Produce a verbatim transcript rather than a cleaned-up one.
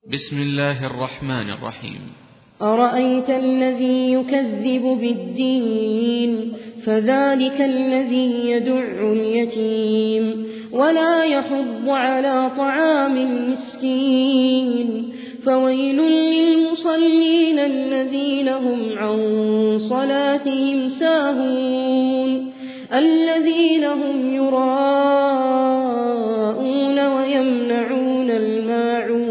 بسم الله الرحمن الرحيم. أرأيت الذي يكذب بالدين فذلك الذي يدع اليتيم ولا يحض على طعام المسكين فويل للمصلين الذين هم عن صلاتهم ساهون الذين هم يراءون ويمنعون الماعون